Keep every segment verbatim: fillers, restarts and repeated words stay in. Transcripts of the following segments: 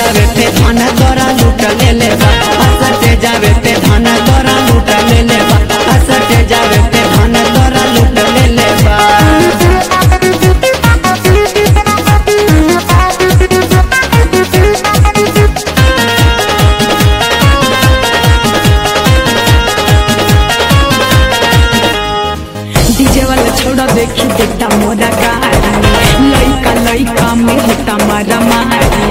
जावे पे धन तोरा लूट ले ले बा असटे जावे पे धन तोरा लूट ले ले बा असटे जावे पे धन तोरा लूट ले ले बा डीजे वाला छोड़ा देखी देखता मोरा गाड़ी लइका लइका में होता मारा मारी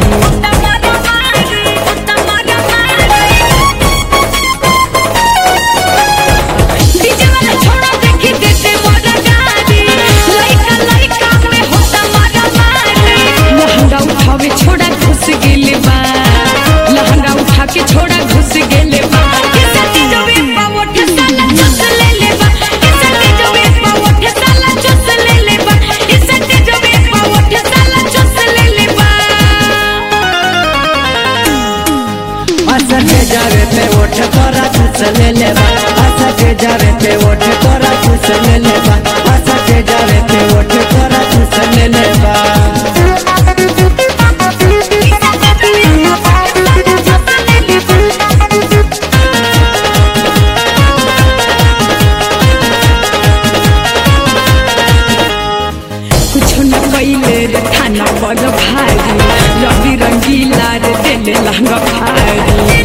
डीजे वाला छोड़ा देखी देखते मोरा गाड़ी लइका लइका में होता मारा मारी लहंगा उठावे छोड़ा घुस गेले बा लहंगा उठा के छोड़ा घुस गेले बा किसे चीजवे पावट साला चुस ले ले बा किसे चीजवे पावट साला चुस ले ले बा किसे चीजवे पावट साला चुस ले ले बा असटे जावे पे ओठ तोरा चुस ले ले बा असटे जावे पे ओठ तोरा चुस ले ले बा असटे जावे पे ओठ तोरा चुस ले ले बा कुछ न कैले रे थाना बड़ भारी रवि रंगीला रे देले लहंगा भारी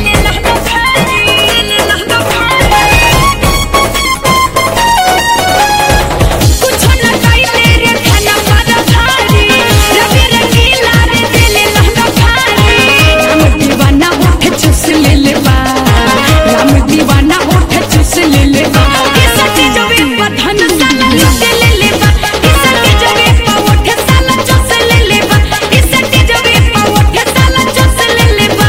कुछ न कैले रे थाना बड़ भारी रवि रंगीला रे देले लहंगा भारी राम दीवाना होठ चुस ले ले बा राम दीवाना होठ चुस ले ले बा किसे चीजवे पधन साला लूट ले ले बा किसे चीजवे पावठ साला चुस ले ले बा किसे चीजवे पावठ साला चुस ले ले बा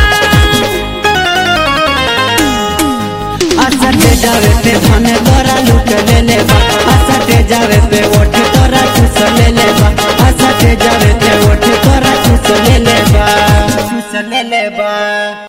असटे जावे पे धन तोरा लूट ले ले बा असटे जावे पे ओठ तोरा चुस ले ले बा असटे जावे पे ओठ तोरा चुस ले ले बा चुस ले ले बा।